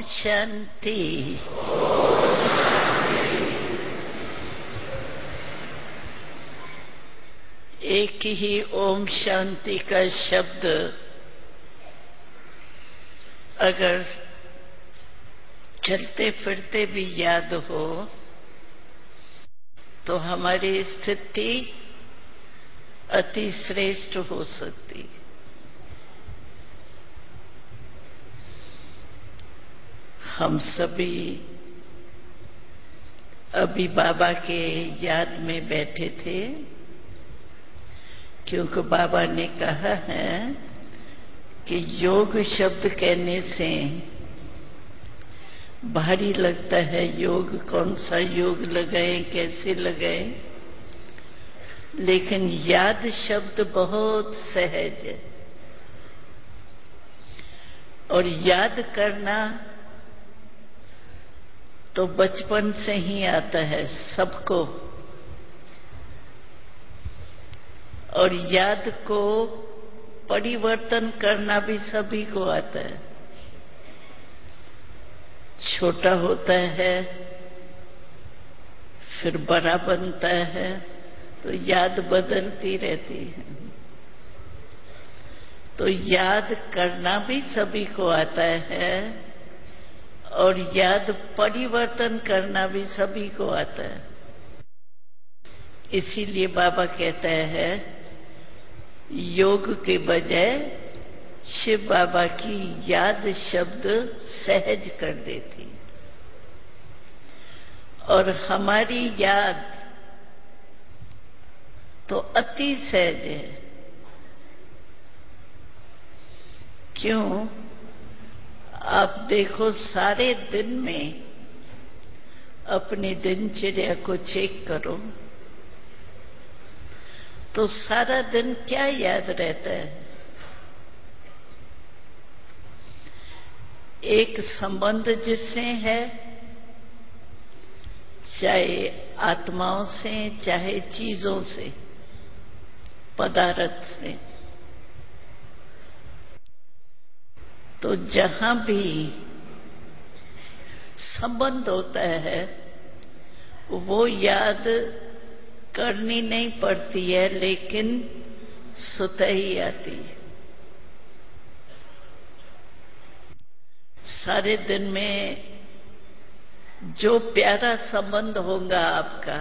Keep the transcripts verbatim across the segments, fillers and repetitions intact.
शांति। एक ही ओम शांति का शब्द अगर चलते फिरते भी याद हो तो हमारी स्थिति अति श्रेष्ठ हो सकती। हम सभी अभी बाबा के याद में बैठे थे, क्योंकि बाबा ने कहा है कि योग शब्द कहने से भारी लगता है। योग कौन सा योग लगाएं, कैसे लगाएं, लेकिन याद शब्द बहुत सहज है। और याद करना तो बचपन से ही आता है सबको, और याद को परिवर्तन करना भी सभी को आता है। छोटा होता है फिर बड़ा बनता है तो याद बदलती रहती है। तो याद करना भी सभी को आता है और याद परिवर्तन करना भी सभी को आता है। इसीलिए बाबा कहता है योग के बजाय शिव बाबा की याद शब्द सहज कर देती, और हमारी याद तो अति सहज है। क्यों? आप देखो, सारे दिन में अपनी दिनचर्या को चेक करो तो सारा दिन क्या याद रहता है? एक संबंध जिससे है, चाहे आत्माओं से, चाहे चीजों से, पदार्थ से। तो जहां भी संबंध होता है वो याद करनी नहीं पड़ती है, लेकिन स्वतः ही आती है। सारे दिन में जो प्यारा संबंध होगा आपका,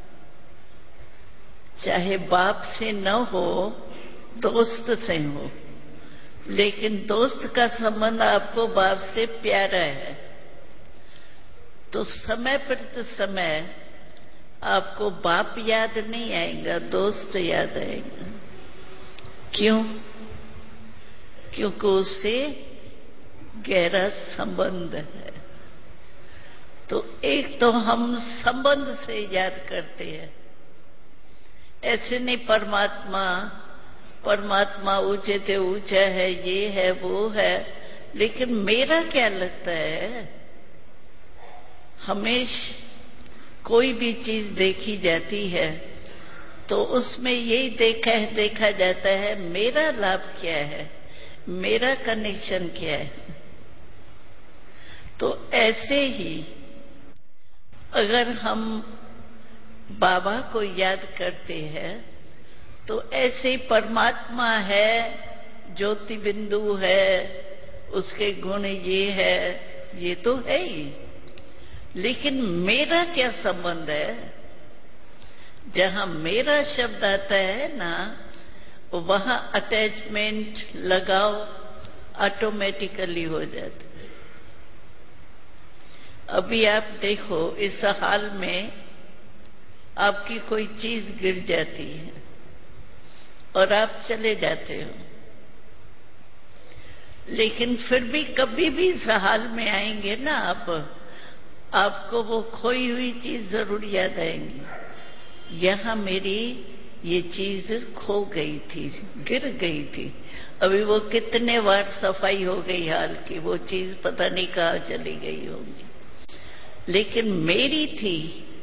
चाहे बाप से न हो, दोस्त से हो, लेकिन दोस्त का संबंध आपको बाप से प्यारा है, तो समय प्रति समय आपको बाप याद नहीं आएगा, दोस्त याद आएगा। क्यों? क्योंकि उससे गहरा संबंध है। तो एक तो हम संबंध से याद करते हैं, ऐसे नहीं परमात्मा परमात्मा ऊंचे से ऊंचा है, ये है वो है, लेकिन मेरा क्या लगता है? हमेशा कोई भी चीज देखी जाती है तो उसमें यही देखा है देखा जाता है मेरा लाभ क्या है, मेरा कनेक्शन क्या है। तो ऐसे ही अगर हम बाबा को याद करते हैं तो ऐसे ही परमात्मा है, ज्योति बिंदु है, उसके गुण ये है, ये तो है ही, लेकिन मेरा क्या संबंध है? जहां मेरा शब्द आता है ना, वहां अटैचमेंट लगाओ ऑटोमेटिकली हो जाता है। अभी आप देखो, इस हाल में आपकी कोई चीज गिर जाती है और आप चले जाते हो, लेकिन फिर भी कभी भी इस हाल में आएंगे ना आप, आपको वो खोई हुई चीज जरूर याद आएंगी। यहां मेरी ये चीज खो गई थी, गिर गई थी, अभी वो कितने बार सफाई हो गई हाल की, वो चीज पता नहीं कहाँ चली गई होगी, लेकिन मेरी थी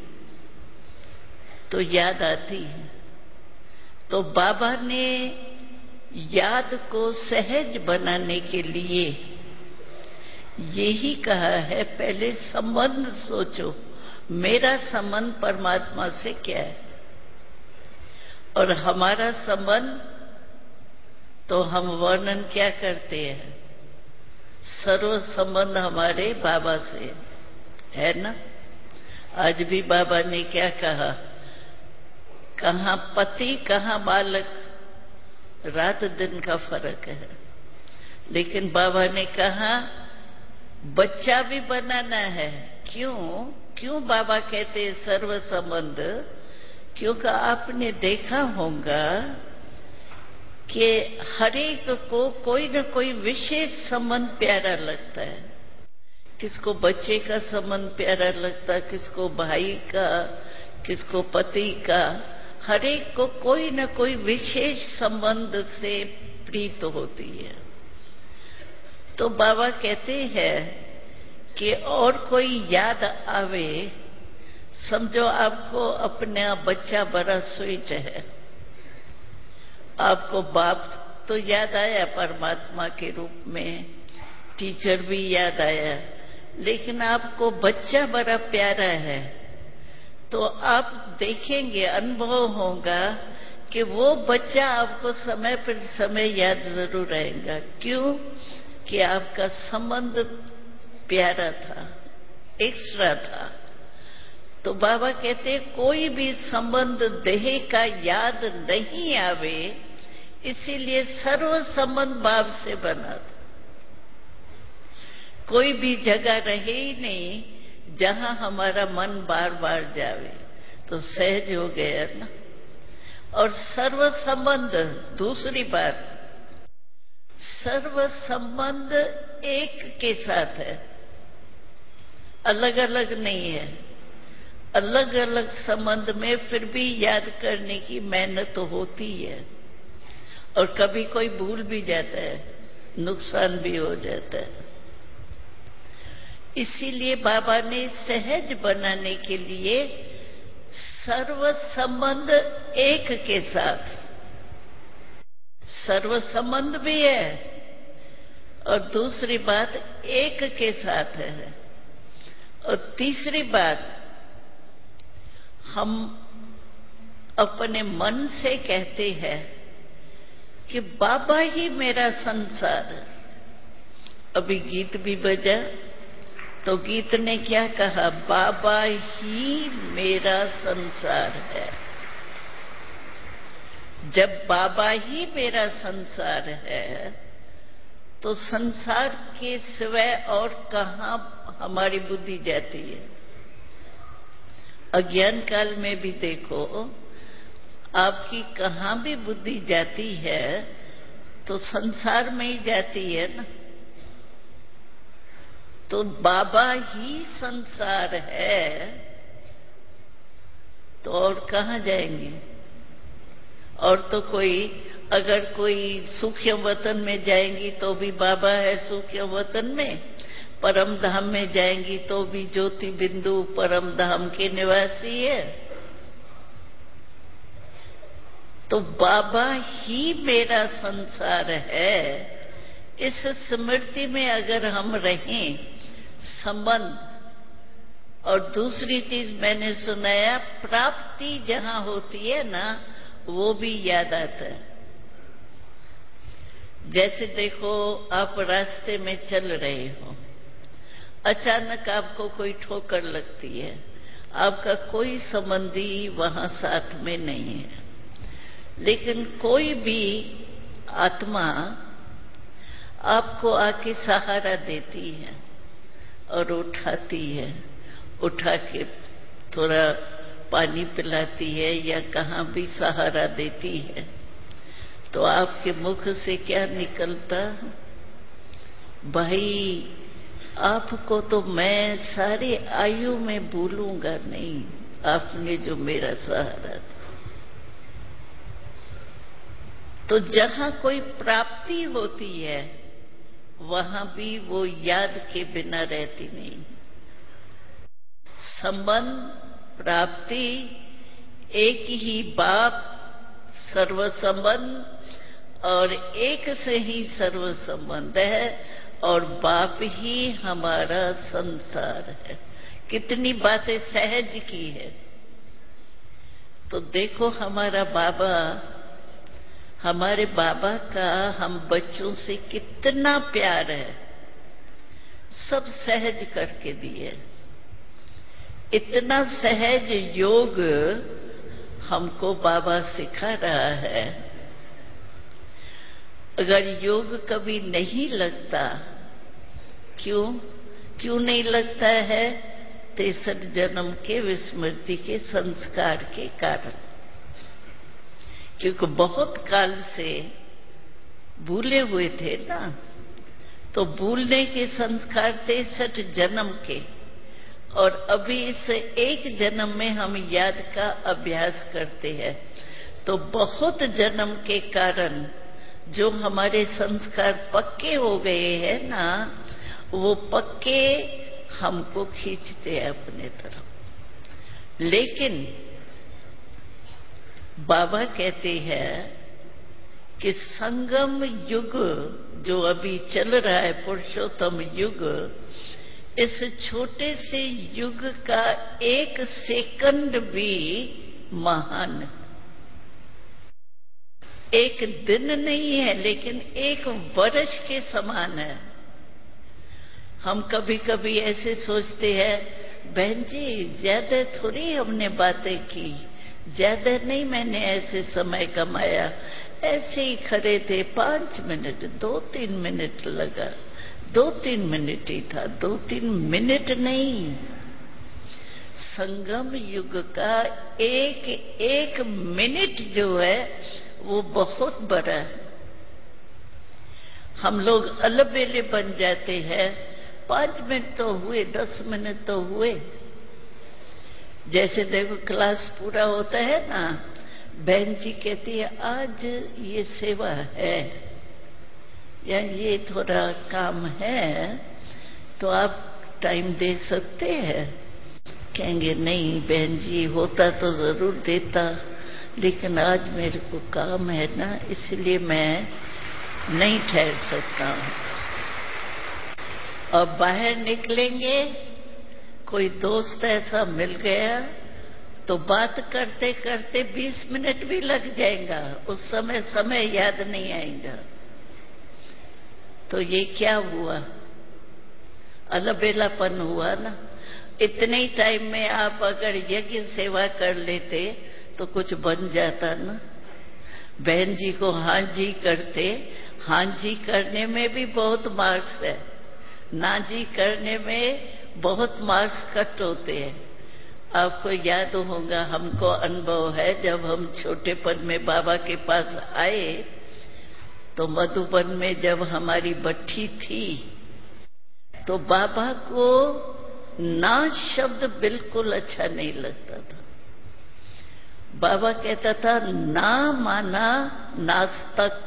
तो याद आती है। तो बाबा ने याद को सहज बनाने के लिए यही कहा है, पहले संबंध सोचो, मेरा संबंध परमात्मा से क्या है और हमारा संबंध तो हम वर्णन क्या करते हैं, सर्व संबंध हमारे बाबा से है ना। आज भी बाबा ने क्या कहा, कहां पति कहां बालक, रात दिन का फर्क है। लेकिन बाबा ने कहा बच्चा भी बनाना है। क्यों क्यों बाबा कहते हैं सर्व संबंध? क्योंकि आपने देखा होगा कि हरेक को कोई न कोई विशेष संबंध प्यारा लगता है। किसको बच्चे का संबंध प्यारा लगता है, किसको भाई का, किसको पति का। हरेक को कोई न कोई विशेष संबंध से प्रीत होती है। तो बाबा कहते हैं कि और कोई याद आवे, समझो आपको अपना बच्चा बड़ा स्वीट है, आपको बाप तो याद आया परमात्मा के रूप में, टीचर भी याद आया, लेकिन आपको बच्चा बड़ा प्यारा है, तो आप देखेंगे, अनुभव होगा कि वो बच्चा आपको समय पर समय याद जरूर रहेगा। क्यों? कि आपका संबंध प्यारा था, एक्स्ट्रा था। तो बाबा कहते हैं कोई भी संबंध देह का याद नहीं आवे, इसीलिए सर्व संबंध भाव से बना था। कोई भी जगह रहे ही नहीं जहां हमारा मन बार बार जावे, तो सहज हो गया ना। और सर्व संबंध, दूसरी बात, सर्व संबंध एक के साथ है, अलग अलग नहीं है। अलग अलग संबंध में फिर भी याद करने की मेहनत तो होती है, और कभी कोई भूल भी जाता है, नुकसान भी हो जाता है। इसीलिए बाबा ने सहज बनाने के लिए सर्व संबंध एक के साथ, सर्व संबंध भी है और दूसरी बात एक के साथ है। और तीसरी बात, हम अपने मन से कहते हैं कि बाबा ही मेरा संसार है। अभी गीत भी बजा तो गीत ने क्या कहा, बाबा ही मेरा संसार है। जब बाबा ही मेरा संसार है तो संसार के सिवाय और कहां हमारी बुद्धि जाती है। अज्ञान काल में भी देखो, आपकी कहां भी बुद्धि जाती है तो संसार में ही जाती है ना। तो बाबा ही संसार है तो और कहां जाएंगे? और तो कोई, अगर कोई सूक्ष्म वतन में जाएंगी तो भी बाबा है सूक्ष्म वतन में, परम धाम में जाएंगी तो भी ज्योति बिंदु परम धाम के निवासी है। तो बाबा ही मेरा संसार है, इस स्मृति में अगर हम रहें, संबंध। और दूसरी चीज मैंने सुनाया, प्राप्ति जहां होती है ना, वो भी याद आता है। जैसे देखो, आप रास्ते में चल रहे हो, अचानक आपको कोई ठोकर लगती है, आपका कोई संबंधी वहां साथ में नहीं है, लेकिन कोई भी आत्मा आपको आके सहारा देती है और उठाती है, उठा के थोड़ा पानी पिलाती है या कहां भी सहारा देती है, तो आपके मुख से क्या निकलता, भाई आपको तो मैं सारे आयु में भूलूंगा नहीं, आपने जो मेरा सहारा था। तो जहां कोई प्राप्ति होती है वहां भी वो याद के बिना रहती नहीं। संबंध, प्राप्ति, एक ही बाप, सर्व संबंध, और एक से ही सर्व संबंध है। और बाप ही हमारा संसार है। कितनी बातें सहज की है। तो देखो हमारा बाबा, हमारे बाबा का हम बच्चों से कितना प्यार है, सब सहज करके दिए। इतना सहज योग हमको बाबा सिखा रहा है। अगर योग कभी नहीं लगता, क्यों क्यों नहीं लगता है? तिरसठ जन्म के विस्मृति के संस्कार के कारण। क्योंकि बहुत काल से भूले हुए थे ना, तो भूलने के संस्कार तिरसठ जन्म के, और अभी इस एक जन्म में हम याद का अभ्यास करते हैं। तो बहुत जन्म के कारण जो हमारे संस्कार पक्के हो गए हैं ना, वो पक्के हमको खींचते हैं अपने तरफ। लेकिन बाबा कहते हैं कि संगम युग जो अभी चल रहा है, पुरुषोत्तम युग, इस छोटे से युग का एक सेकंड भी महान, एक दिन नहीं है लेकिन एक वर्ष के समान है। हम कभी कभी ऐसे सोचते हैं, बहन जी ज्यादा थोड़ी हमने बातें की, ज्यादा नहीं मैंने ऐसे समय कमाया, ऐसे ही खड़े थे पांच मिनट, दो तीन मिनट लगा, दो तीन मिनट ही था, दो तीन मिनट नहीं। संगम युग का एक एक मिनट जो है वो बहुत बड़ा है। हम लोग अलबेले बन जाते हैं, पांच मिनट तो हुए, दस मिनट तो हुए। जैसे देखो क्लास पूरा होता है ना, बहन जी कहती है आज ये सेवा है या ये थोड़ा काम है, तो आप टाइम दे सकते हैं? कहेंगे नहीं बहन जी, होता तो जरूर देता, लेकिन आज मेरे को काम है ना, इसलिए मैं नहीं ठहर सकता हूं। और बाहर निकलेंगे, कोई दोस्त ऐसा मिल गया तो बात करते करते बीस मिनट भी लग जाएगा, उस समय समय याद नहीं आएगा। तो ये क्या हुआ? अलबेलापन हुआ ना। इतने ही टाइम में आप अगर यज्ञ सेवा कर लेते तो कुछ बन जाता ना। बहन जी को हाँ जी करते, हाँ जी करने में भी बहुत मार्क्स है, ना जी करने में बहुत मार्क्स कट होते हैं। आपको याद होगा, हमको अनुभव है, जब हम छोटेपन में बाबा के पास आए तो मधुबन में जब हमारी बट्ठी थी तो बाबा को ना शब्द बिल्कुल अच्छा नहीं लगता था। बाबा कहता था ना माना नास्तिक।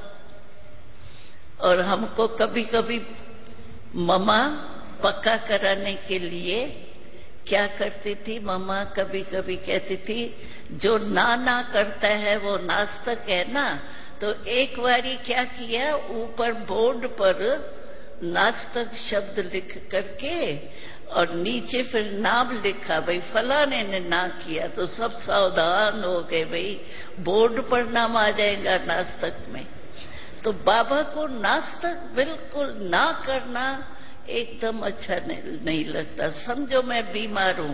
और हमको कभी कभी मम्मा पक्का कराने के लिए क्या करती थी, मम्मा कभी कभी कहती थी जो ना ना करता है वो नास्तिक है ना। तो एक बारी क्या किया, ऊपर बोर्ड पर नास्तिक शब्द लिख करके और नीचे फिर नाम लिखा, भाई फलाने ने ना किया, तो सब सावधान हो गए, भाई बोर्ड पर नाम आ जाएगा नास्तिक में। तो बाबा को नास्तिक बिल्कुल ना करना एकदम अच्छा नहीं, नहीं लगता। समझो मैं बीमार हूं,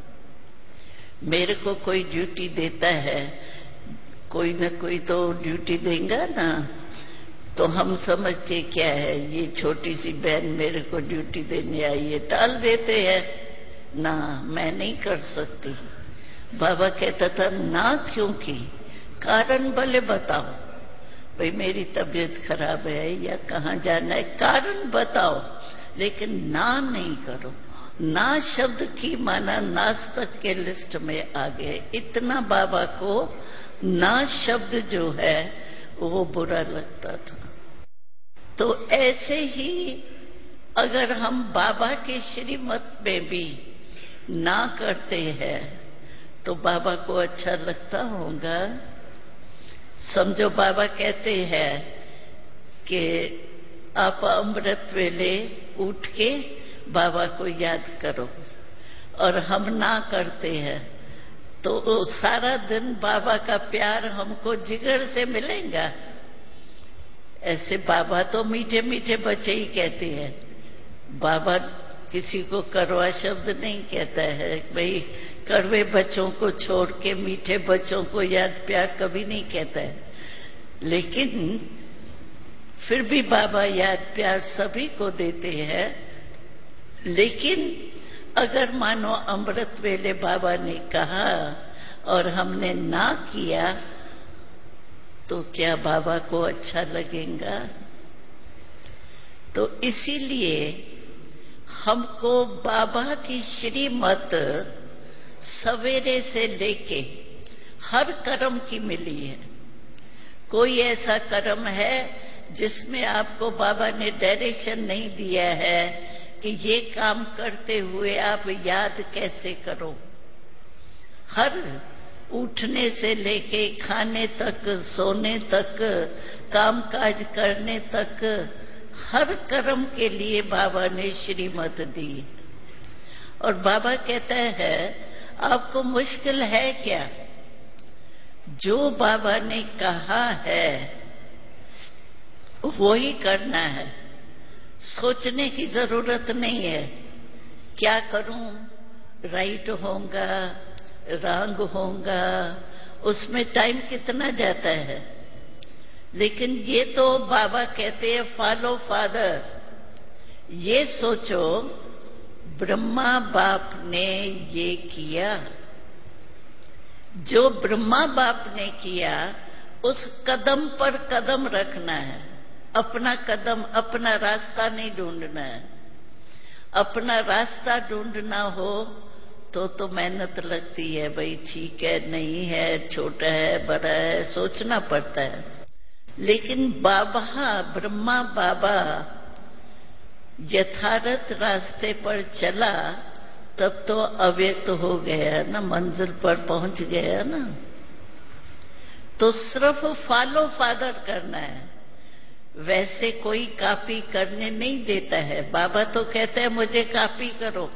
मेरे को कोई ड्यूटी देता है, कोई न कोई तो ड्यूटी देगा ना, तो हम समझते क्या है, ये छोटी सी बहन मेरे को ड्यूटी देने आई है, टाल देते हैं ना, मैं नहीं कर सकती। बाबा कहता था ना क्यों की, कारण भले बताओ, भाई मेरी तबीयत खराब है या कहाँ जाना है, कारण बताओ, लेकिन ना नहीं करो। ना शब्द की माना नास्तिक के लिस्ट में आ गए। इतना बाबा को ना शब्द जो है वो बुरा लगता था। तो ऐसे ही अगर हम बाबा के श्रीमत में भी ना करते हैं तो बाबा को अच्छा लगता होगा। समझो बाबा कहते हैं कि आप अमृत वेले उठ के बाबा को याद करो, और हम ना करते हैं तो सारा दिन बाबा का प्यार हमको जिगर से मिलेगा। ऐसे बाबा तो मीठे मीठे बच्चे ही कहते हैं, बाबा किसी को कड़वा शब्द नहीं कहता है। भाई कड़वे बच्चों को छोड़ के मीठे बच्चों को याद प्यार कभी नहीं कहता है। लेकिन फिर भी बाबा याद प्यार सभी को देते हैं। लेकिन अगर मानो अमृत वेले बाबा ने कहा और हमने ना किया तो क्या बाबा को अच्छा लगेगा? तो इसीलिए हमको बाबा की श्रीमत सवेरे से लेके हर कर्म की मिली है। कोई ऐसा कर्म है जिसमें आपको बाबा ने डायरेक्शन नहीं दिया है कि ये काम करते हुए आप याद कैसे करो? हर उठने से लेके खाने तक, सोने तक, कामकाज करने तक, हर कर्म के लिए बाबा ने श्रीमत दी। और बाबा कहता है आपको मुश्किल है क्या? जो बाबा ने कहा है वो ही करना है, सोचने की जरूरत नहीं है क्या करूं, राइट होगा, रॉन्ग होगा, उसमें टाइम कितना जाता है। लेकिन ये तो बाबा कहते हैं फॉलो फादर। ये सोचो ब्रह्मा बाप ने ये किया, जो ब्रह्मा बाप ने किया उस कदम पर कदम रखना है। अपना कदम, अपना रास्ता नहीं ढूंढना है। अपना रास्ता ढूंढना हो तो तो मेहनत लगती है। भाई ठीक है, नहीं है, छोटा है, बड़ा है, सोचना पड़ता है। लेकिन बाबा, ब्रह्मा बाबा यथार्थ रास्ते पर चला तब तो अव्यक्त हो गया ना, मंजिल पर पहुंच गया ना। तो सिर्फ फॉलो फादर करना है। वैसे कोई कॉपी करने नहीं देता है। बाबा तो कहते हैं मुझे कॉपी करो।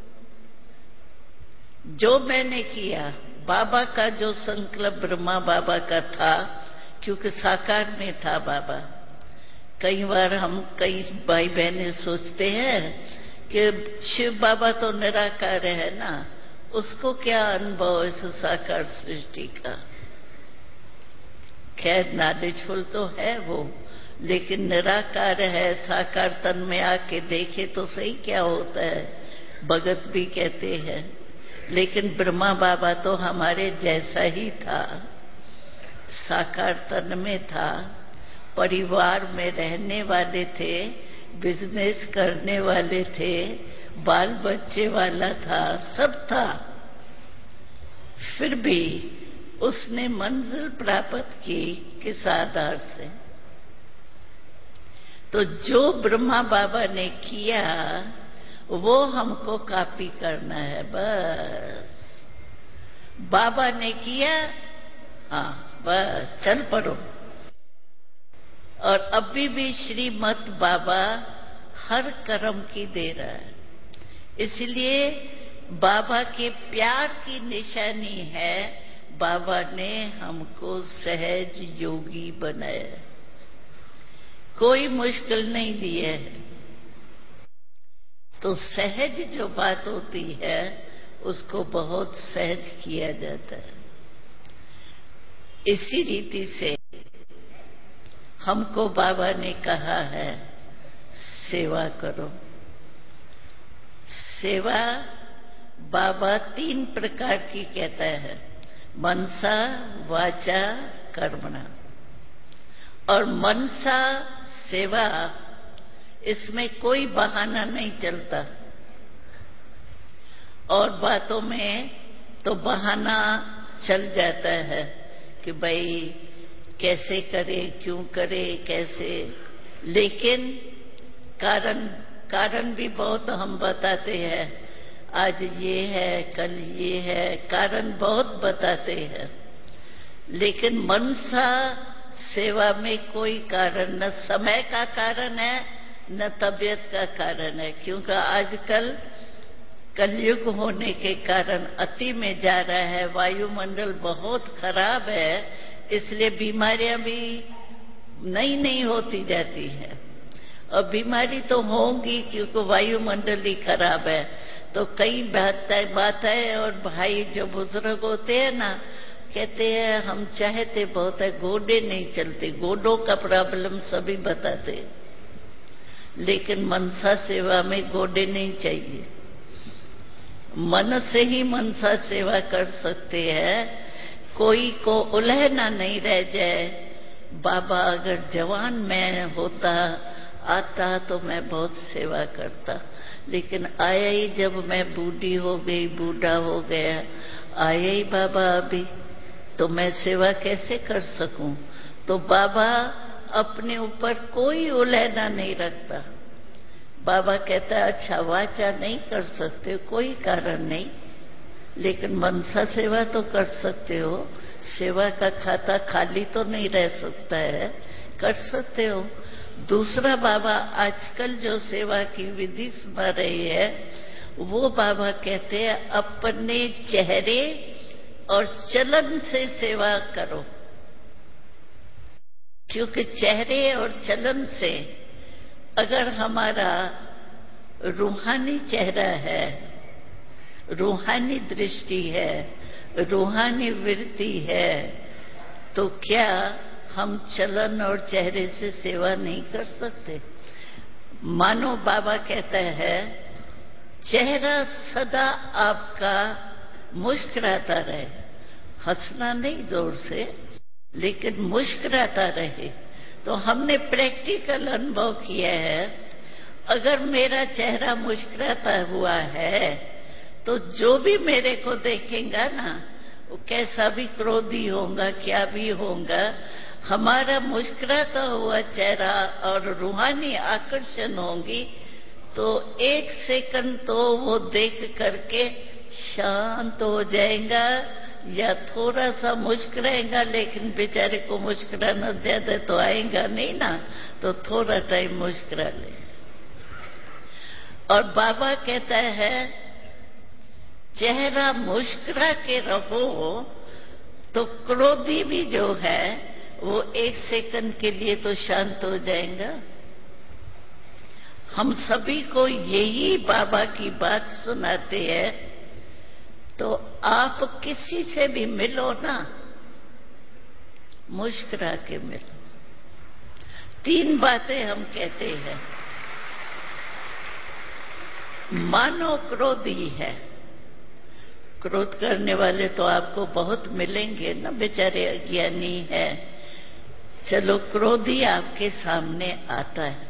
जो मैंने किया, बाबा का जो संकल्प ब्रह्मा बाबा का था, क्योंकि साकार में था बाबा। कई बार हम कई भाई बहनें सोचते हैं कि शिव बाबा तो निराकार है ना, उसको क्या अनुभव इस साकार सृष्टि का। खैर नॉलेजफुल तो है वो, लेकिन निराकार है। साकार तन में आके देखे तो सही क्या होता है, भगत भी कहते हैं। लेकिन ब्रह्मा बाबा तो हमारे जैसा ही था, साकार तन में था, परिवार में रहने वाले थे, बिजनेस करने वाले थे, बाल बच्चे वाला था, सब था। फिर भी उसने मंजिल प्राप्त की किस आधार से? तो जो ब्रह्मा बाबा ने किया वो हमको कॉपी करना है बस। बाबा ने किया, हाँ बस चल पड़ो। और अभी भी श्रीमत बाबा हर कर्म की दे रहा है। इसलिए बाबा के प्यार की निशानी है, बाबा ने हमको सहज योगी बनाया। कोई मुश्किल नहीं दी है। तो सहज जो बात होती है उसको बहुत सहज किया जाता है। इसी रीति से हमको बाबा ने कहा है सेवा करो। सेवा बाबा तीन प्रकार की कहता है, मनसा, वाचा, कर्मणा। और मनसा सेवा, इसमें कोई बहाना नहीं चलता। और बातों में तो बहाना चल जाता है कि भाई कैसे करे, क्यों करे, कैसे। लेकिन कारण कारण भी बहुत हम बताते हैं। आज ये है, कल ये है, कारण बहुत बताते हैं। लेकिन मनसा सेवा में कोई कारण न समय का कारण है, न तबीयत का कारण है, क्योंकि आजकल कलयुग होने के कारण अति में जा रहा है, वायुमंडल बहुत खराब है, इसलिए बीमारियां भी नई नई होती जाती है। और बीमारी तो होंगी क्योंकि वायुमंडल ही खराब है। तो कई बातें बातें और भाई जो बुजुर्ग होते हैं ना, कहते हैं हम चाहते बहुत है, गोडे नहीं चलते, गोडों का प्रॉब्लम सभी बताते, लेकिन मनसा सेवा में गोडे नहीं चाहिए। मन से ही मनसा सेवा कर सकते हैं, कोई को उलहना नहीं रह जाए। बाबा अगर जवान में होता आता तो मैं बहुत सेवा करता, लेकिन आया ही जब मैं बूढ़ी हो गई, बूढ़ा हो गया, आया ही बाबा अभी, तो मैं सेवा कैसे कर सकूं। तो बाबा अपने ऊपर कोई उलहना नहीं रखता। बाबा कहता है अच्छा वाचा नहीं कर सकते, कोई कारण नहीं, लेकिन मनसा सेवा तो कर सकते हो। सेवा का खाता खाली तो नहीं रह सकता है, कर सकते हो। दूसरा बाबा आजकल जो सेवा की विधि सुना रही है, वो बाबा कहते हैं अपने चेहरे और चलन से सेवा करो, क्योंकि चेहरे और चलन से अगर हमारा रूहानी चेहरा है, रूहानी दृष्टि है, रूहानी वृत्ति है, तो क्या हम चलन और चेहरे से सेवा नहीं कर सकते। मानो बाबा कहता है चेहरा सदा आपका मुस्कुराता रहे, हंसना नहीं जोर से, लेकिन मुस्कुराता रहे। तो हमने प्रैक्टिकल अनुभव किया है, अगर मेरा चेहरा मुस्कुराता हुआ है तो जो भी मेरे को देखेगा ना, वो कैसा भी क्रोधी होगा, क्या भी होगा, हमारा मुस्कुराता हुआ चेहरा और रूहानी आकर्षण होंगी, तो एक सेकंड तो वो देख करके शांत हो जाएगा या थोड़ा सा मुस्कुराएगा, लेकिन बेचारे को मुस्कुराना ज्यादा तो आएगा नहीं ना, तो थोड़ा टाइम मुस्कुरा ले। और बाबा कहता है चेहरा मुस्कुरा के रहो, तो क्रोधी भी जो है वो एक सेकंड के लिए तो शांत हो जाएगा। हम सभी को यही बाबा की बात सुनाते हैं। तो आप किसी से भी मिलो ना, मुस्कुरा के मिलो। तीन बातें हम कहते हैं। मानो क्रोधी है, क्रोध करने वाले तो आपको बहुत मिलेंगे ना, बेचारे अज्ञानी है। चलो क्रोधी आपके सामने आता है,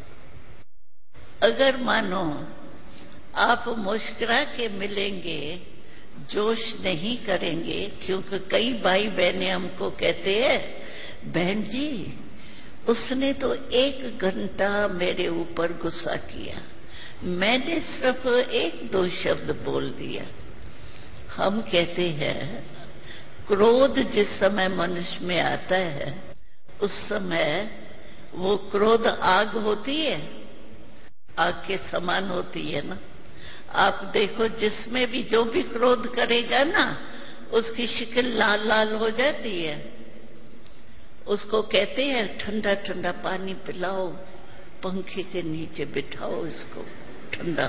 अगर मानो आप मुस्कुरा के मिलेंगे, जोश नहीं करेंगे, क्योंकि कई भाई बहनें हमको कहते हैं बहन जी उसने तो एक घंटा मेरे ऊपर गुस्सा किया, मैंने सिर्फ एक दो शब्द बोल दिया। हम कहते हैं क्रोध जिस समय मनुष्य में आता है, उस समय वो क्रोध आग होती है, आग के समान होती है ना। आप देखो जिसमें भी जो भी क्रोध करेगा ना, उसकी शक्ल लाल लाल हो जाती है। उसको कहते हैं ठंडा ठंडा पानी पिलाओ, पंखे के नीचे बिठाओ इसको ठंडा,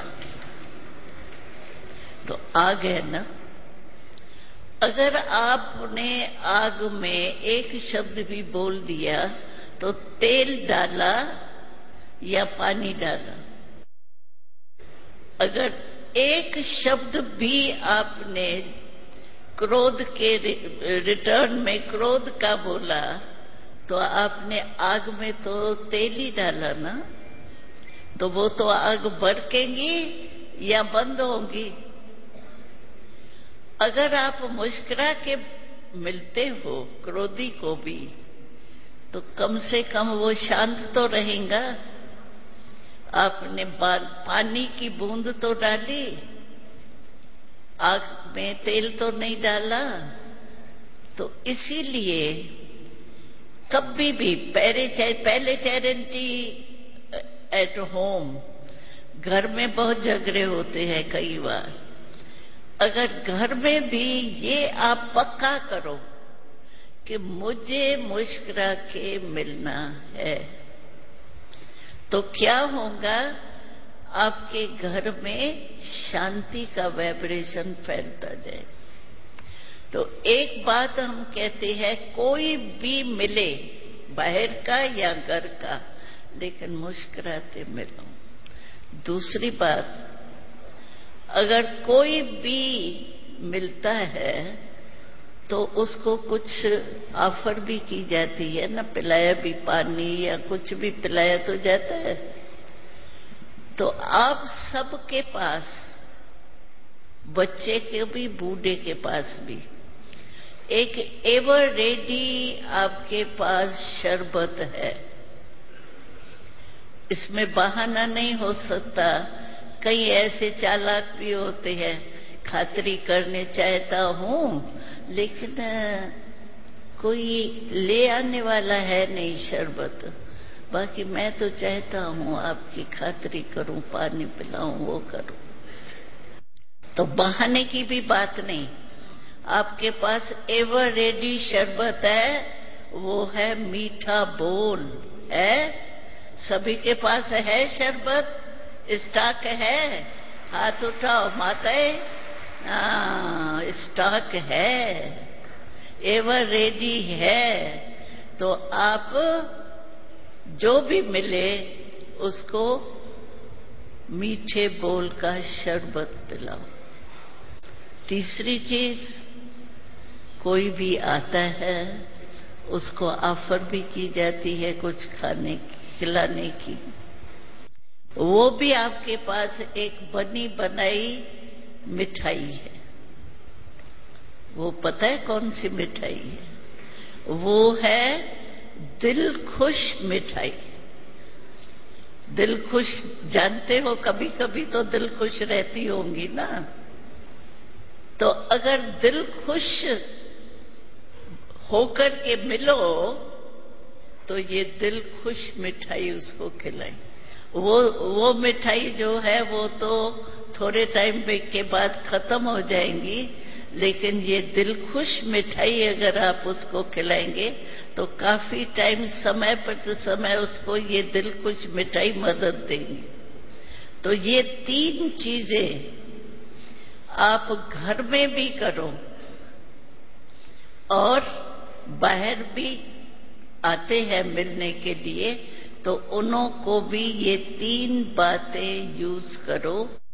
तो आग है ना। अगर आपने आग में एक शब्द भी बोल दिया तो तेल डाला या पानी डाला, अगर एक शब्द भी आपने क्रोध के रिटर्न में क्रोध का बोला, तो आपने आग में तो तेल ही डाला ना, तो वो तो आग भड़केगी या बंद होगी। अगर आप मुस्कुरा के मिलते हो क्रोधी को भी, तो कम से कम वो शांत तो रहेगा। आपने पानी की बूंद तो डाली, आग में तेल तो नहीं डाला। तो इसीलिए कभी भी पहले पहले चैरिटी एट होम, घर में बहुत झगड़े होते हैं कई बार। अगर घर में भी ये आप पक्का करो कि मुझे मुस्कुरा के मिलना है, तो क्या होगा, आपके घर में शांति का वाइब्रेशन फैलता जाए। तो एक बात हम कहते हैं, कोई भी मिले, बाहर का या घर का, लेकिन मुस्कुराते मिलो। दूसरी बात, अगर कोई भी मिलता है तो उसको कुछ ऑफर भी की जाती है ना, पिलाया भी पानी या कुछ भी पिलाया तो जाता है। तो आप सबके पास, बच्चे के भी बूढ़े के पास भी, एक एवर रेडी आपके पास शरबत है। इसमें बहाना नहीं हो सकता। कई ऐसे चालाक भी होते हैं, खातरी करने चाहता हूं लेकिन कोई ले आने वाला है नहीं शरबत, बाकी मैं तो चाहता हूं आपकी खातरी करूं, पानी पिलाऊं, वो करूं। तो बहाने की भी बात नहीं, आपके पास एवर रेडी शरबत है, वो है मीठा बोल है। सभी के पास है शरबत, स्टॉक है, हाथ उठाओ माताएं। हाँ, स्टॉक है, एवर रेडी है। तो आप जो भी मिले उसको मीठे बोल का शरबत पिलाओ। तीसरी चीज, कोई भी आता है उसको ऑफर भी की जाती है कुछ खाने की, खिलाने की। वो भी आपके पास एक बनी बनाई मिठाई है। वो पता है कौन सी मिठाई है? वो है दिल खुश मिठाई। दिल खुश जानते हो, कभी कभी तो दिल खुश रहती होंगी ना। तो अगर दिल खुश होकर के मिलो तो ये दिल खुश मिठाई उसको खिलाएं। वो वो मिठाई जो है वो तो थोड़े टाइम के बाद खत्म हो जाएंगी, लेकिन ये दिल खुश मिठाई अगर आप उसको खिलाएंगे तो काफी टाइम, समय पर समय उसको ये दिल खुश मिठाई मदद देंगी। तो ये तीन चीजें आप घर में भी करो और बाहर भी आते हैं मिलने के लिए तो उन्हों को भी ये तीन बातें यूज करो।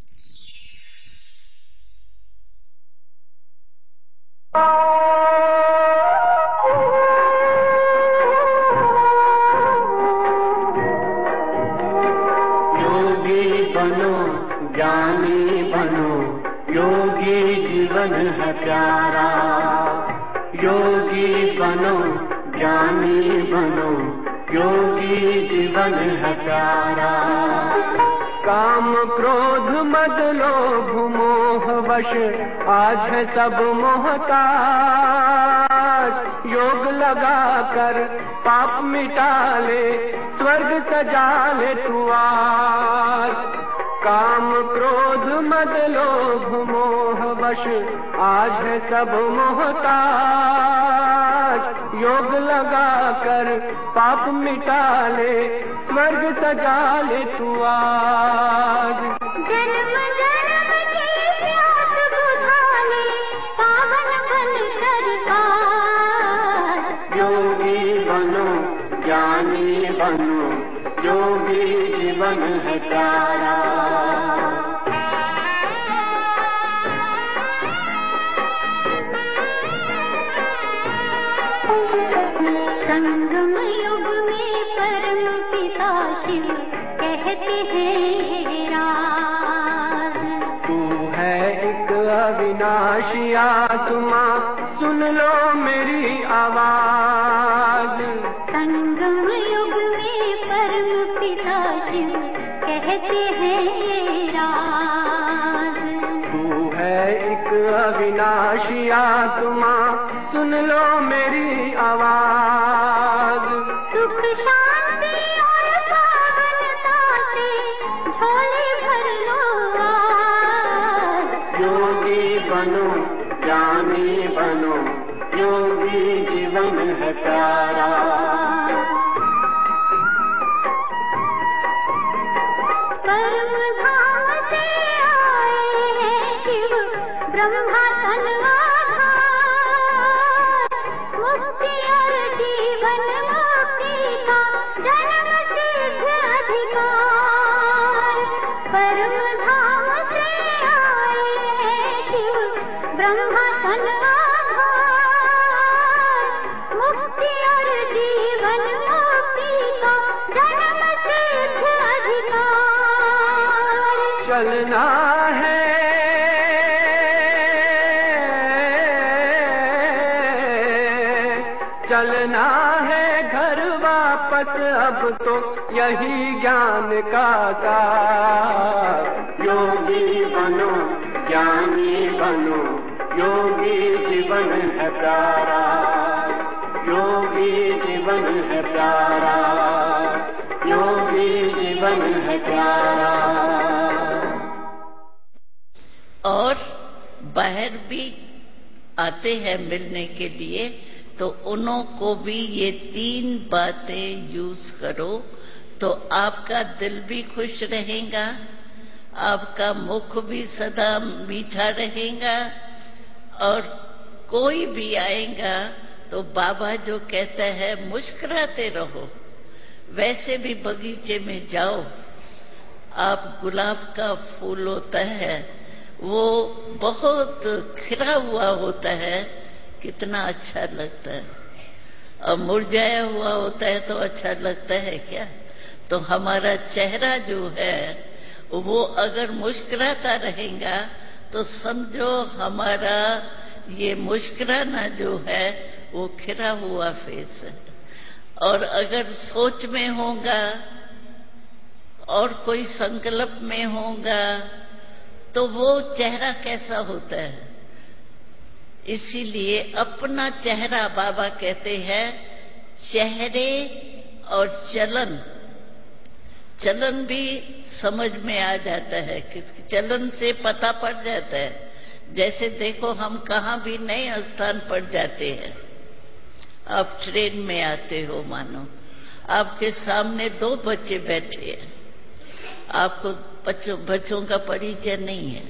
योगी बनो, ज्ञानी बनो, योगी जीवन है प्यारा। योगी बनो, ज्ञानी बनो, योगी जीवन है प्यारा। काम क्रोध मद लोभ मोह वश आज है सब मोहताज। योग लगा कर पाप मिटा ले, स्वर्ग सजा ले तू आज। काम क्रोध मद लोभ मोह वश आज है सब मोहताज। योग लगा कर पाप मिटा ले, स्वर्ग सजा ले तू आज। जन्म जन्म की प्यास बुझा ले, पावन बन कर आज। योगी बनो, ज्ञानी बनो, योगी जीवन है प्यारा। संगम युग में परम पिता शिव कहते हैं राज। तू है एक अविनाशी आत्मा, सुन लो मेरी आवाज। संगम युग में परम पिता शिव कहते हैं राज। तू है एक अविनाशी आत्मा, सुन लो मेरी आवाज। सुख शांति और पावनता ज्ञानी बनो, योगी जीवन है प्यारा। परम धाम से आए हैं शिव ब्रह्मा तन आधार, मुक्ति और जीवन मुक्ति का जन्म सिद्ध अधिकार। परम धाम से आए हैं शिव ब्रह्मा तन आधार, मुक्ति और जीवन मुक्ति का जन्म सिद्ध अधिकार। चलना है चलना है घर वापस, अब तो यही ज्ञान का सार। योगी बनो, ज्ञानी बनो, योगी जीवन है प्यारा, योगी जीवन है प्यारा, योगी जीवन है प्यारा। और बाहर भी आते हैं मिलने के लिए, तो उन्हों को भी ये तीन बातें यूज करो, तो आपका दिल भी खुश रहेगा, आपका मुख भी सदा मीठा रहेगा, और कोई भी आएगा तो बाबा जो कहता है मुस्कुराते रहो। वैसे भी बगीचे में जाओ, आप गुलाब का फूल होता है, वो बहुत खिला हुआ होता है, कितना अच्छा लगता है, और मुरझाया हुआ होता है तो अच्छा लगता है क्या? तो हमारा चेहरा जो है वो अगर मुस्कुराता रहेगा तो समझो हमारा ये मुस्कुराना जो है वो खिला हुआ फेस है। और अगर सोच में होगा और कोई संकल्प में होगा तो वो चेहरा कैसा होता है? इसीलिए अपना चेहरा, बाबा कहते हैं चेहरे और चलन, चलन भी समझ में आ जाता है, किसके चलन से पता पड़ जाता है। जैसे देखो हम कहाँ भी नए स्थान पर जाते हैं, आप ट्रेन में आते हो, मानो आपके सामने दो बच्चे बैठे हैं, आपको बच्चों बच्चों का परिचय नहीं है,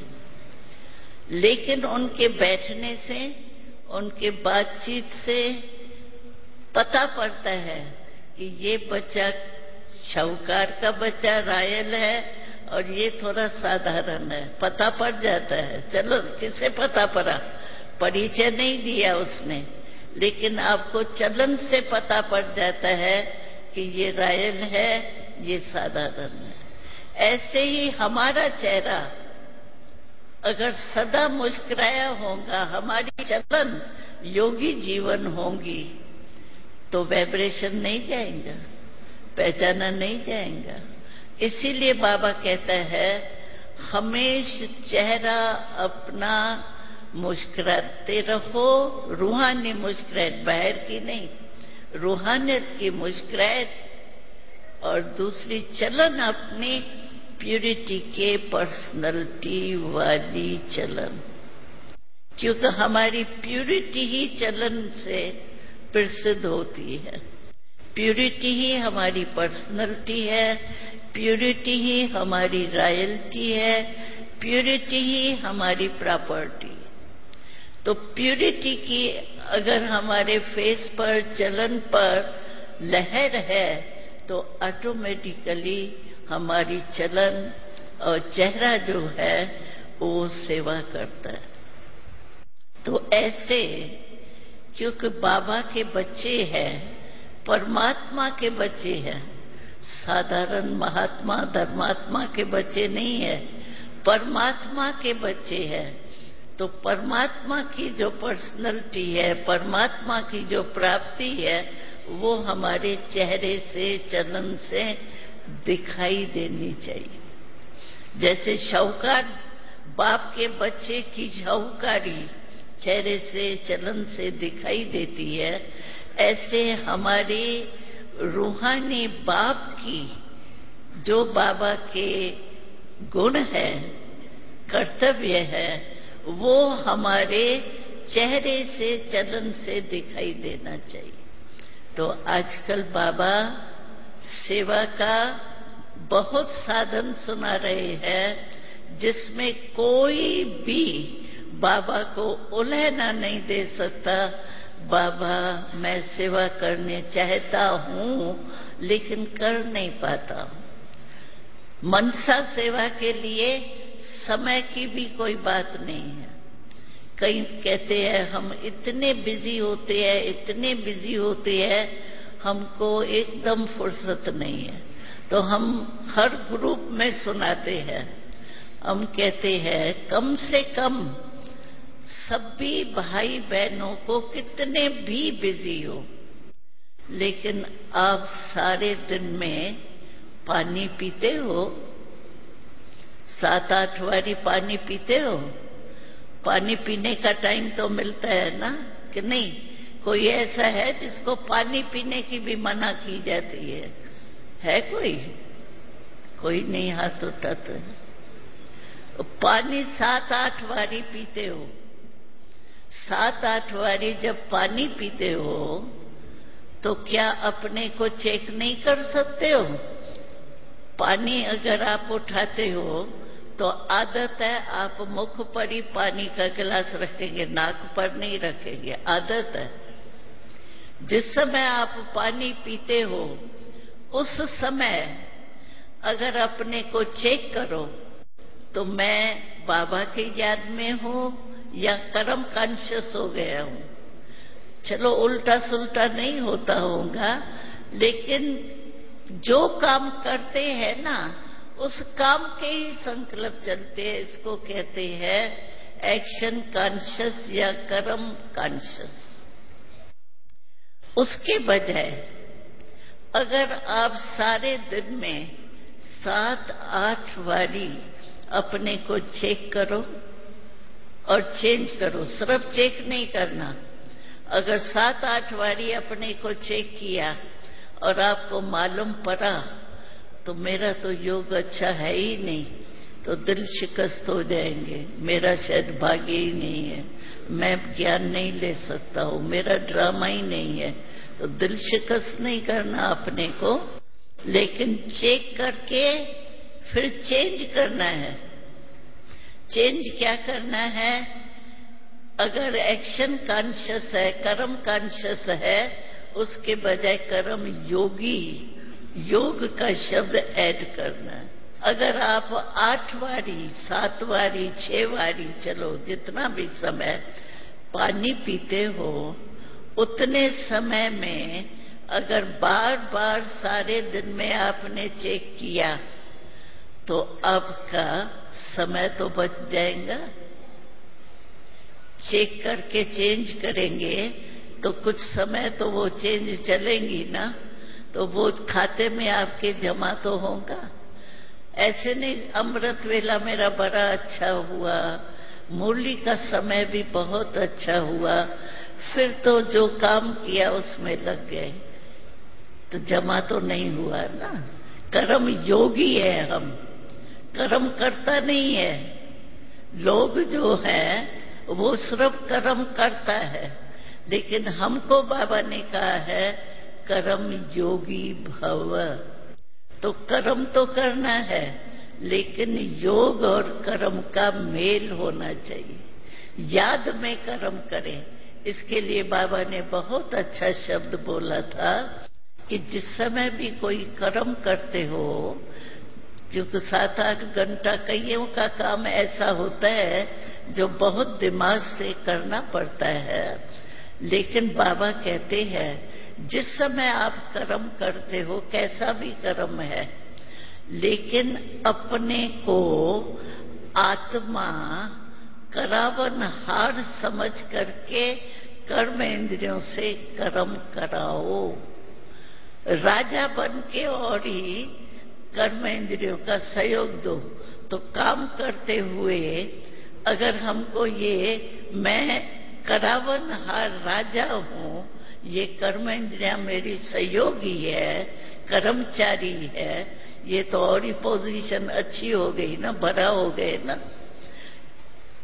लेकिन उनके बैठने से, उनके बातचीत से पता पड़ता है कि ये बच्चा शाहूकार का बच्चा रायल है और ये थोड़ा साधारण है, पता पड़ जाता है। चलो किसे पता पड़ा? परिचय नहीं दिया उसने, लेकिन आपको चलन से पता पड़ जाता है कि ये रायल है, ये साधारण है। ऐसे ही हमारा चेहरा अगर सदा मुस्कुराया होगा, हमारी चलन योगी जीवन होगी, तो वाइब्रेशन नहीं जाएगा, पहचाना नहीं जाएगा। इसीलिए बाबा कहता है हमेशा चेहरा अपना मुस्कुराते रहो, रूहानी मुस्कुराहट, बाहर की नहीं, रूहानियत की मुस्कुराहट, और दूसरी चलन अपनी प्यूरिटी के पर्सनैलिटी वाली चलन, क्योंकि हमारी प्यूरिटी ही चलन से प्रसिद्ध होती है। प्यूरिटी ही हमारी पर्सनैलिटी है, प्यूरिटी ही हमारी रॉयल्टी है, प्यूरिटी ही हमारी प्रॉपर्टी। तो प्यूरिटी की अगर हमारे फेस पर, चलन पर लहर है तो ऑटोमेटिकली हमारी चलन और चेहरा जो है वो सेवा करता है। तो ऐसे क्योंकि बाबा के बच्चे हैं, परमात्मा के बच्चे हैं, साधारण महात्मा धर्मात्मा के बच्चे नहीं है, परमात्मा के बच्चे हैं। तो परमात्मा की जो पर्सनैलिटी है, परमात्मा की जो प्राप्ति है, वो हमारे चेहरे से, चलन से दिखाई देनी चाहिए। जैसे शाहूकार बाप के बच्चे की शाहूकारी चेहरे से, चलन से दिखाई देती है, ऐसे हमारे रूहानी बाप की जो बाबा के गुण है, कर्तव्य है, वो हमारे चेहरे से, चलन से दिखाई देना चाहिए। तो आजकल बाबा सेवा का बहुत साधन सुना रहे हैं, जिसमें कोई भी बाबा को उल्हना नहीं दे सकता। बाबा मैं सेवा करने चाहता हूं लेकिन कर नहीं पाता हूं। मनसा सेवा के लिए समय की भी कोई बात नहीं है। कई कहते हैं हम इतने बिजी होते हैं, इतने बिजी होते हैं, हमको एकदम फुर्सत नहीं है। तो हम हर ग्रुप में सुनाते हैं, हम कहते हैं कम से कम सभी भाई बहनों को कितने भी बिजी हो, लेकिन आप सारे दिन में पानी पीते हो? सात आठ बारी पानी पीते हो? पानी पीने का टाइम तो मिलता है ना, कि नहीं? कोई ऐसा है जिसको पानी पीने की भी मना की जाती है? है कोई? कोई नहीं हाथ उठाता है। पानी सात आठ बारी पीते हो। सात आठ बारी जब पानी पीते हो तो क्या अपने को चेक नहीं कर सकते हो? पानी अगर आप उठाते हो तो आदत है आप मुख पर ही पानी का गिलास रखेंगे, नाक पर नहीं रखेंगे, आदत है। जिस समय आप पानी पीते हो उस समय अगर अपने को चेक करो तो मैं बाबा की याद में हूं या कर्म कॉन्शियस हो गया हूं। चलो उल्टा सुल्टा नहीं होता होगा, लेकिन जो काम करते हैं ना उस काम के ही संकल्प चलते हैं। इसको कहते हैं एक्शन कॉन्शियस या कर्म कॉन्शियस। उसके बजाय अगर आप सारे दिन में सात आठ बारी अपने को चेक करो और चेंज करो, सिर्फ चेक नहीं करना। अगर सात आठ बारी अपने को चेक किया और आपको मालूम पड़ा तो मेरा तो योग अच्छा है ही नहीं, तो दिल शिकस्त हो जाएंगे, मेरा शायद भाग्य ही नहीं है, मैं ज्ञान नहीं ले सकता हूं, मेरा ड्रामा ही नहीं है। तो दिल शिकस्त नहीं करना अपने को, लेकिन चेक करके फिर चेंज करना है। चेंज क्या करना है? अगर एक्शन कॉन्शियस है, कर्म कॉन्शियस है, उसके बजाय कर्म योगी, योग का शब्द ऐड करना है। अगर आप आठ बारी, सात बारी, छह बारी, चलो जितना भी समय पानी पीते हो, उतने समय में अगर बार बार सारे दिन में आपने चेक किया तो आपका समय तो बच जाएगा। चेक करके चेंज करेंगे तो कुछ समय तो वो चेंज चलेंगी ना, तो वो खाते में आपके जमा तो होगा। ऐसे नहीं अमृत वेला मेरा बड़ा अच्छा हुआ, मुरली का समय भी बहुत अच्छा हुआ, फिर तो जो काम किया उसमें लग गए, तो जमा तो नहीं हुआ ना। कर्म योगी है हम, कर्म करता नहीं है। लोग जो है वो सिर्फ कर्म करता है, लेकिन हमको बाबा ने कहा है कर्म योगी भव। तो कर्म तो करना है, लेकिन योग और कर्म का मेल होना चाहिए। याद में कर्म करें, इसके लिए बाबा ने बहुत अच्छा शब्द बोला था कि जिस समय भी कोई कर्म करते हो, क्योंकि सात आठ घंटा कईयों का काम ऐसा होता है जो बहुत दिमाग से करना पड़ता है, लेकिन बाबा कहते हैं जिस समय आप कर्म करते हो, कैसा भी कर्म है, लेकिन अपने को आत्मा करावनहार समझ करके कर्म इंद्रियों से कर्म कराओ। राजा बन के और ही कर्म इंद्रियों का सहयोग दो। तो काम करते हुए अगर हमको ये मैं करावनहार राजा हूं, ये कर्म इंद्रियां मेरी सहयोगी है, कर्मचारी है, ये तो और ही पोजीशन अच्छी हो गई ना, बड़ा हो गए ना।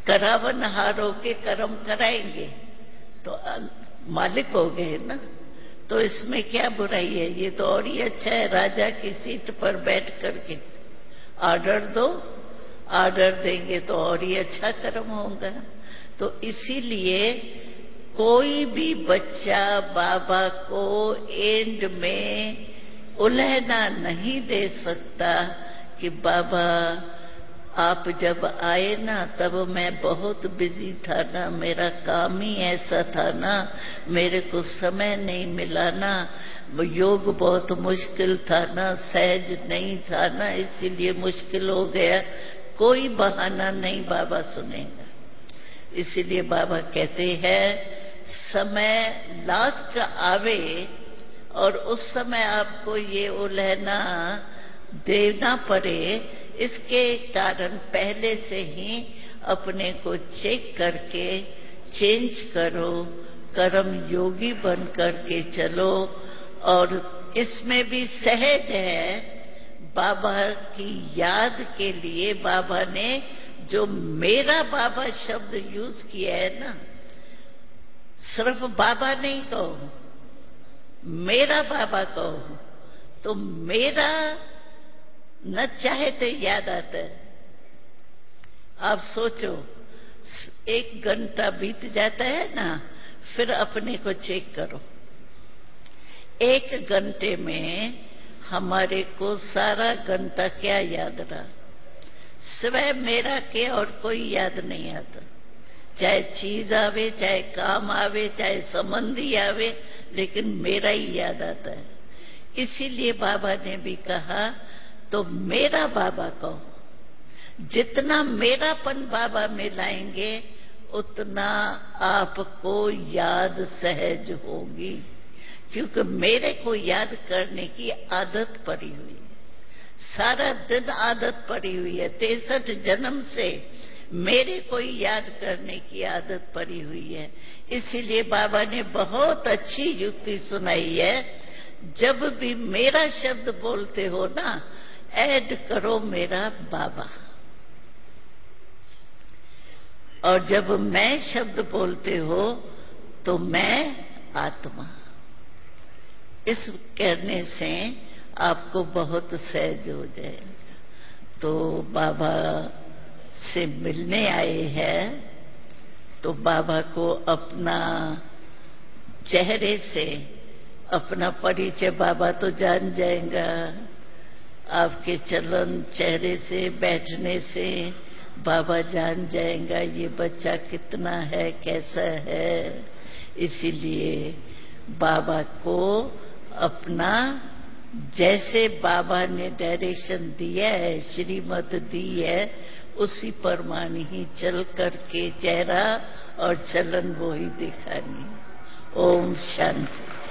करावनहारों के कर्म कराएंगे तो मालिक हो गए ना। तो इसमें क्या बुराई है? ये तो और ही अच्छा है, राजा की सीट पर बैठ करके ऑर्डर दो, ऑर्डर देंगे तो और ही अच्छा कर्म होगा। तो इसीलिए कोई भी बच्चा बाबा को एंड में उलहना नहीं दे सकता कि बाबा आप जब आए ना तब मैं बहुत बिजी था ना, मेरा काम ही ऐसा था ना, मेरे को समय नहीं मिला ना, योग बहुत मुश्किल था ना, सहज नहीं था ना, इसीलिए मुश्किल हो गया। कोई बहाना नहीं बाबा सुनेगा। इसीलिए बाबा कहते हैं समय लास्ट आवे और उस समय आपको ये उलहना देना पड़े, इसके कारण पहले से ही अपने को चेक करके चेंज करो, कर्म योगी बन करके चलो। और इसमें भी सहज है, बाबा की याद के लिए बाबा ने जो मेरा बाबा शब्द यूज किया है ना, सिर्फ बाबा नहीं कहो, मेरा बाबा कहो, तो मेरा न चाहे तो याद आता है। आप सोचो, एक घंटा बीत जाता है ना, फिर अपने को चेक करो, एक घंटे में हमारे को सारा घंटा क्या याद रहा? सिवाय मेरा के और कोई याद नहीं आता। चाहे चीज आवे, चाहे काम आवे, चाहे संबंधी आवे, लेकिन मेरा ही याद आता है। इसीलिए बाबा ने भी कहा तो मेरा बाबा कहो। जितना मेरापन बाबा में लाएंगे उतना आपको याद सहज होगी, क्योंकि मेरे को याद करने की आदत पड़ी हुई है, सारा दिन आदत पड़ी हुई है। तिरसठ जन्म से मेरे को याद करने की आदत पड़ी हुई है। इसीलिए बाबा ने बहुत अच्छी युक्ति सुनाई है, जब भी मेरा शब्द बोलते हो ना, ऐड करो मेरा बाबा, और जब मैं शब्द बोलते हो तो मैं आत्मा। इस करने से आपको बहुत सहज हो जाएगा। तो बाबा से मिलने आए हैं तो बाबा को अपना चेहरे से अपना परिचय बाबा तो जान जाएगा, आपके चलन चेहरे से, बैठने से बाबा जान जाएगा ये बच्चा कितना है, कैसा है। इसीलिए बाबा को अपना जैसे बाबा ने डायरेक्शन दिया है, श्रीमत दी है, उसी प्रमाण ही चल करके चेहरा और चलन वो ही दिखानी। ओम शांति।